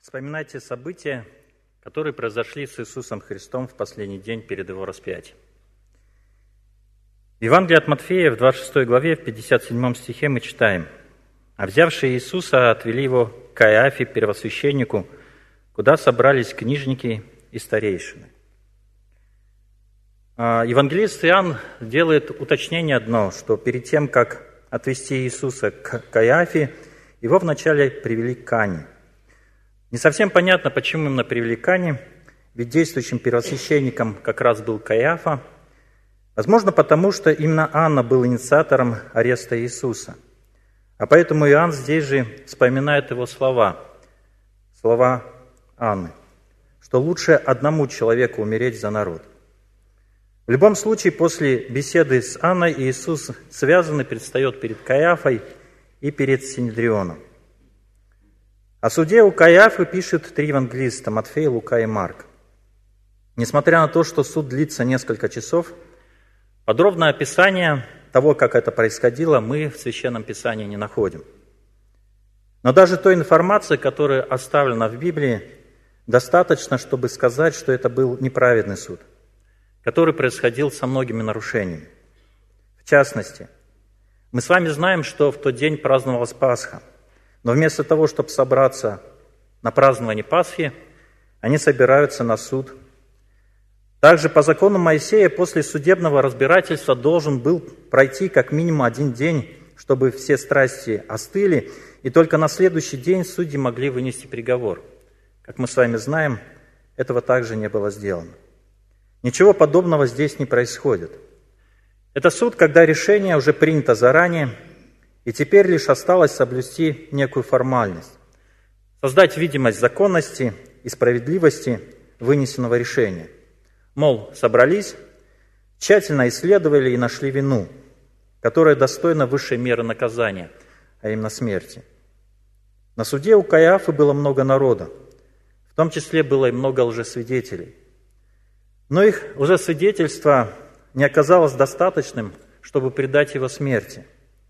Вспоминайте события, которые произошли с Иисусом Христом в последний день перед Его распятием. В Евангелии от Матфея, в 26 главе, в 57 стихе мы читаем: «А взявшие Иисуса отвели Его к Каиафе, первосвященнику, куда собрались книжники и старейшины». Евангелист Иоанн делает уточнение одно, что перед тем, как отвести Иисуса к Каиафе, Его вначале привели к Анне. Не совсем понятно, почему именно привели к Анне, ведь действующим первосвященником как раз был Каиафа. Возможно, потому что именно Анна был инициатором ареста Иисуса. А поэтому Иоанн здесь же вспоминает его слова Анны, что лучше одному человеку умереть за народ. В любом случае, после беседы с Анной Иисус связанный предстает перед Каиафой и перед Синедрионом. О суде у Каиафы пишут три евангелиста – Матфей, Лука и Марк. Несмотря на то, что суд длится несколько часов, подробное описание того, как это происходило, мы в Священном Писании не находим. Но даже той информации, которая оставлена в Библии, достаточно, чтобы сказать, что это был неправедный суд, который происходил со многими нарушениями. В частности, мы с вами знаем, что в тот день праздновалась Пасха, но вместо того, чтобы собраться на празднование Пасхи, они собираются на суд. Также по закону Моисея после судебного разбирательства должен был пройти как минимум один день, чтобы все страсти остыли, и только на следующий день судьи могли вынести приговор. Как мы с вами знаем, этого также не было сделано. Ничего подобного здесь не происходит. Это суд, когда решение уже принято заранее, и теперь лишь осталось соблюсти некую формальность, создать видимость законности и справедливости вынесенного решения. Мол, собрались, тщательно исследовали и нашли вину, которая достойна высшей меры наказания, а именно смерти. На суде у Каиафы было много народа, в том числе было и много лжесвидетелей. Но их лжесвидетельство не оказалось достаточным, чтобы предать его смерти.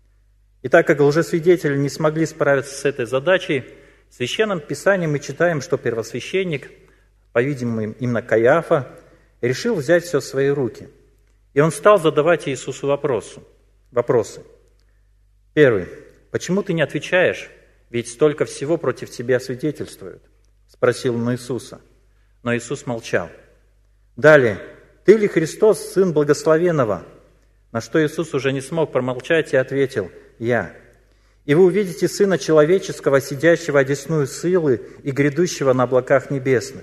И так как лжесвидетели не смогли справиться с этой задачей, в Священном Писании мы читаем, что первосвященник, по-видимому, именно Каиафа, решил взять все в свои руки. И он стал задавать Иисусу вопросы. Первый. «Почему ты не отвечаешь? Ведь столько всего против тебя свидетельствуют», – спросил он Иисуса. Но Иисус молчал. Далее. «Ты ли Христос, Сын Благословенного?» На что Иисус уже не смог промолчать и ответил: «Я. И вы увидите Сына Человеческого, сидящего одесную силы и грядущего на облаках небесных».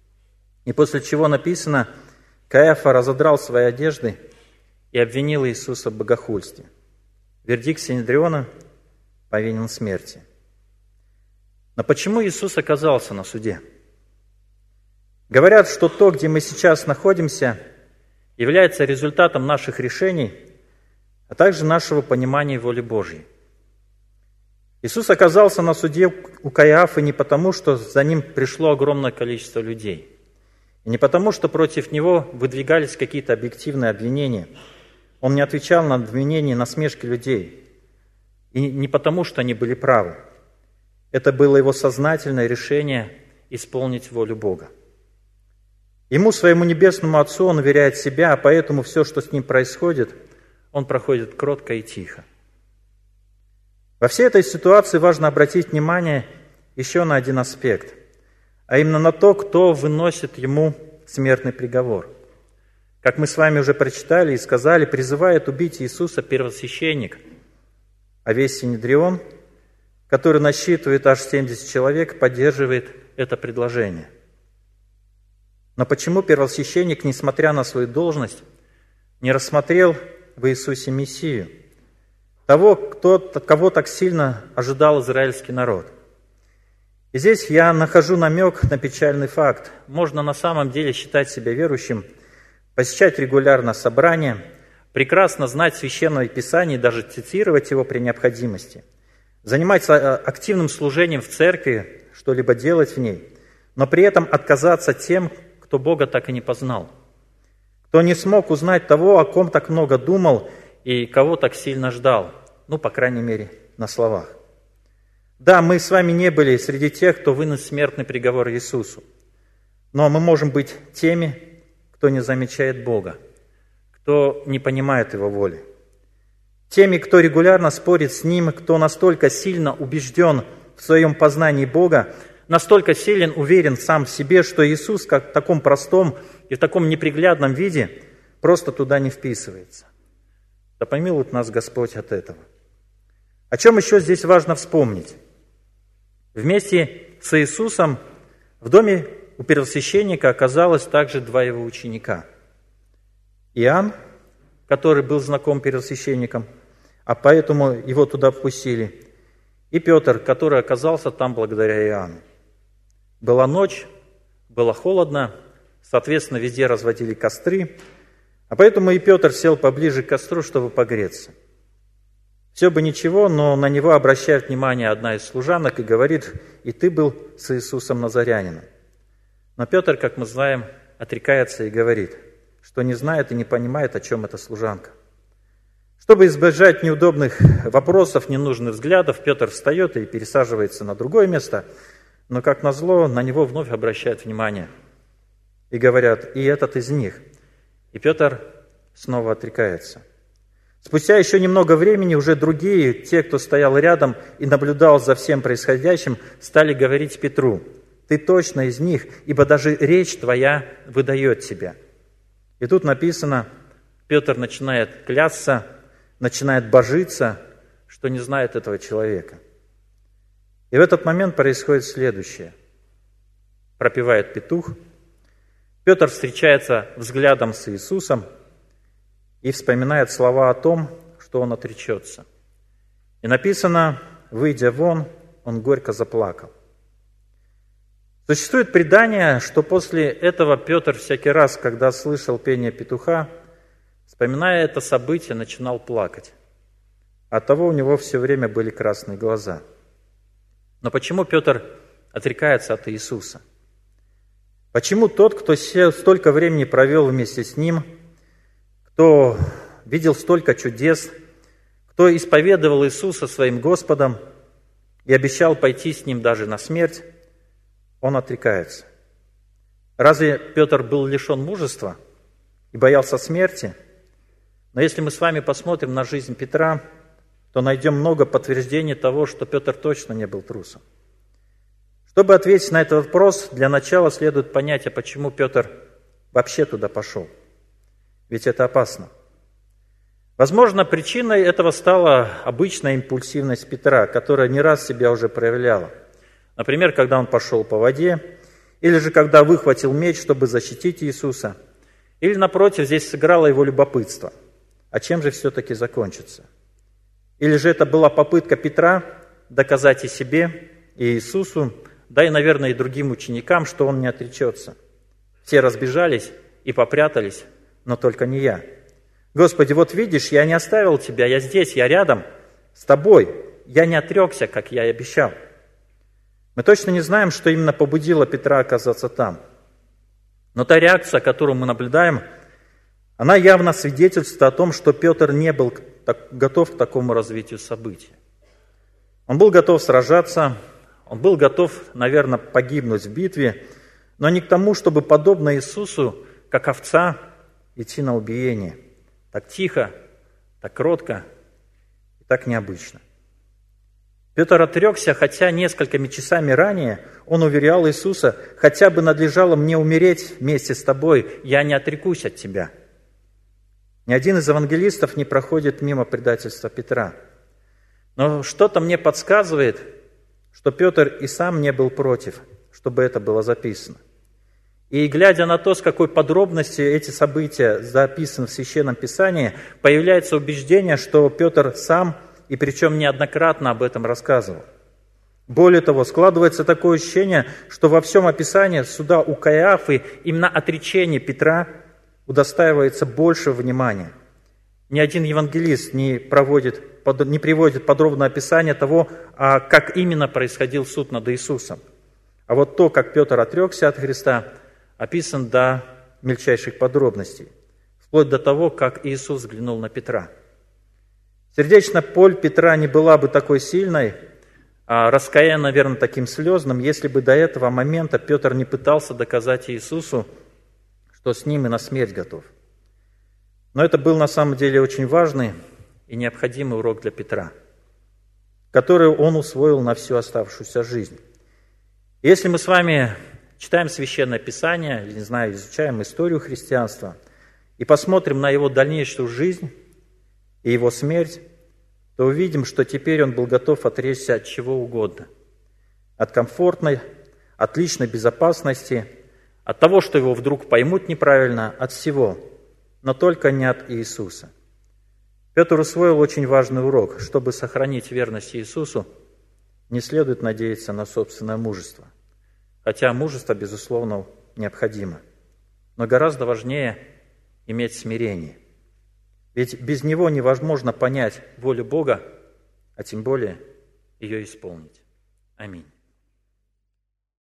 И после чего написано: Каиафа разодрал свои одежды и обвинил Иисуса в богохульстве. Вердикт Синедриона повинен в смерти. Но почему Иисус оказался на суде? Говорят, что то, где мы сейчас находимся, является результатом наших решений, а также нашего понимания воли Божьей. Иисус оказался на суде у Каиафы не потому, что за ним пришло огромное количество людей, и не потому, что против него выдвигались какие-то объективные обвинения. Он не отвечал на обвинения и насмешки людей, и не потому, что они были правы. Это было его сознательное решение исполнить волю Бога. Ему, своему небесному Отцу, он уверяет себя, а поэтому все, что с ним происходит, он проходит кротко и тихо. Во всей этой ситуации важно обратить внимание еще на один аспект, а именно на то, кто выносит ему смертный приговор. Как мы с вами уже прочитали и сказали, призывает убить Иисуса первосвященник, а весь Синедрион, который насчитывает аж 70 человек, поддерживает это предложение. Но почему первосвященник, несмотря на свою должность, не рассмотрел в Иисусе Мессию, того, кого так сильно ожидал израильский народ? И здесь я нахожу намек на печальный факт. Можно на самом деле считать себя верующим, посещать регулярно собрания, прекрасно знать Священное Писание и даже цитировать его при необходимости, заниматься активным служением в церкви, что-либо делать в ней, но при этом отказаться тем, кто Бога так и не познал, кто не смог узнать того, о ком так много думал и кого так сильно ждал, по крайней мере, на словах. Да, мы с вами не были среди тех, кто вынес смертный приговор Иисусу. Но мы можем быть теми, кто не замечает Бога, кто не понимает Его воли. Теми, кто регулярно спорит с Ним, кто настолько сильно убежден в своем познании Бога, настолько силен, уверен сам в себе, что Иисус, как в таком простом и в таком неприглядном виде, просто туда не вписывается. Да помилует нас Господь от этого. О чем еще здесь важно вспомнить? Вместе с Иисусом в доме у первосвященника оказалось также два его ученика. Иоанн, который был знаком первосвященникам, а поэтому его туда впустили, и Петр, который оказался там благодаря Иоанну. Была ночь, было холодно, соответственно, везде разводили костры, а поэтому и Петр сел поближе к костру, чтобы погреться. Все бы ничего, но на него обращает внимание одна из служанок и говорит: «И ты был с Иисусом Назарянином». Но Петр, как мы знаем, отрекается и говорит, что не знает и не понимает, о чем эта служанка. Чтобы избежать неудобных вопросов, ненужных взглядов, Петр встает и пересаживается на другое место, но, как назло, на него вновь обращают внимание и говорят: «И этот из них». И Петр снова отрекается. Спустя еще немного времени уже другие, те, кто стоял рядом и наблюдал за всем происходящим, стали говорить Петру: «Ты точно из них, ибо даже речь твоя выдает тебя». И тут написано, Петр начинает клясться, начинает божиться, что не знает этого человека. И в этот момент происходит следующее. Пропевает петух, Петр встречается взглядом с Иисусом и вспоминает слова о том, что он отречется. И написано: «Выйдя вон, он горько заплакал». Существует предание, что после этого Петр всякий раз, когда слышал пение петуха, вспоминая это событие, начинал плакать. Оттого у него все время были красные глаза. Но почему Петр отрекается от Иисуса? Почему тот, кто столько времени провел вместе с Ним, кто видел столько чудес, кто исповедовал Иисуса своим Господом и обещал пойти с Ним даже на смерть, он отрекается? Разве Петр был лишен мужества и боялся смерти? Но если мы с вами посмотрим на жизнь Петра, то найдем много подтверждений того, что Петр точно не был трусом. Чтобы ответить на этот вопрос, для начала следует понять, а почему Петр вообще туда пошел. Ведь это опасно. Возможно, причиной этого стала обычная импульсивность Петра, которая не раз себя уже проявляла. Например, когда он пошел по воде, или же когда выхватил меч, чтобы защитить Иисуса, или, напротив, здесь сыграло его любопытство. А чем же все-таки закончится? Или же это была попытка Петра доказать и себе, и Иисусу, да и, наверное, и другим ученикам, что он не отречется. Все разбежались и попрятались, но только не я. Господи, вот видишь, я не оставил тебя, я здесь, я рядом с тобой. Я не отрекся, как я и обещал. Мы точно не знаем, что именно побудило Петра оказаться там. Но та реакция, которую мы наблюдаем, она явно свидетельствует о том, что Петр не был готов к такому развитию событий. Он был готов сражаться, он был готов, наверное, погибнуть в битве, но не к тому, чтобы, подобно Иисусу, как овца, идти на убиение. Так тихо, так кротко и так необычно. Петр отрекся, хотя несколькими часами ранее он уверял Иисуса: «Хотя бы надлежало мне умереть вместе с тобой, я не отрекусь от тебя». Ни один из евангелистов не проходит мимо предательства Петра. Но что-то мне подсказывает, что Петр и сам не был против, чтобы это было записано. И глядя на то, с какой подробностью эти события записаны в Священном Писании, появляется убеждение, что Петр сам, и причем неоднократно, об этом рассказывал. Более того, складывается такое ощущение, что во всем описании суда у Каиафы именно отречение Петра удостаивается больше внимания. Ни один евангелист не приводит подробное описание того, как именно происходил суд над Иисусом. А вот то, как Петр отрекся от Христа, описан до мельчайших подробностей, вплоть до того, как Иисус взглянул на Петра. Сердечная боль Петра не была бы такой сильной, раскаяние, наверное, таким слезным, если бы до этого момента Петр не пытался доказать Иисусу, что с ним и на смерть готов. Но это был на самом деле очень важный и необходимый урок для Петра, который он усвоил на всю оставшуюся жизнь. Если мы с вами читаем Священное Писание, не знаю, изучаем историю христианства, и посмотрим на его дальнейшую жизнь и его смерть, то увидим, что теперь он был готов отречься от чего угодно. От комфортной, от личной безопасности, от того, что его вдруг поймут неправильно, от всего, но только не от Иисуса. Петр усвоил очень важный урок. Чтобы сохранить верность Иисусу, не следует надеяться на собственное мужество. Хотя мужество, безусловно, необходимо. Но гораздо важнее иметь смирение. Ведь без него невозможно понять волю Бога, а тем более ее исполнить. Аминь.